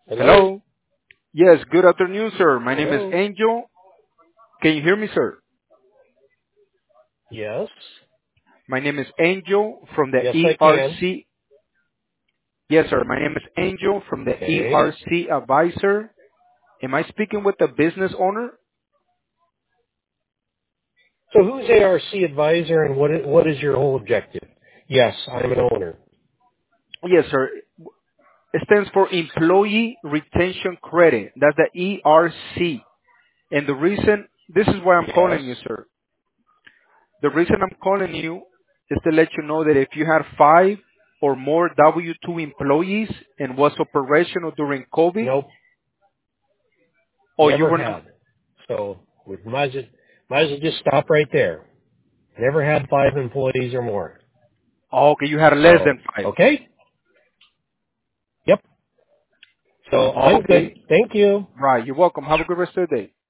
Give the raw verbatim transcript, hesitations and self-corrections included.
Hello? Hello. Yes, good afternoon, sir. My name is Hello? Angel. Can you hear me, sir? Yes? My name is Angel from the Yes, I can. E R C. Yes, sir. My name is Angel from the Okay. E R C Advisor. Am I speaking with the business owner? So who's A R C advisor and what is, what is your whole objective? Yes, I'm an owner. Yes, sir. It stands for Employee Retention Credit. That's the E R C. And the reason, this is why I'm Yes. calling you, sir. The reason I'm calling you is to let you know that if you had five or more W two employees and was operational during COVID, Nope. or you Never were not, had. So we might as, well, might as well just stop right there. Never had five employees or more. oh, okay, you had less So, than five. okay? Yep. So I'm good. Okay, Thank you. right. You're welcome. Have a good rest of the day.